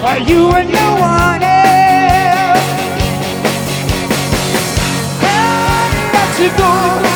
You and no one else. I let you go.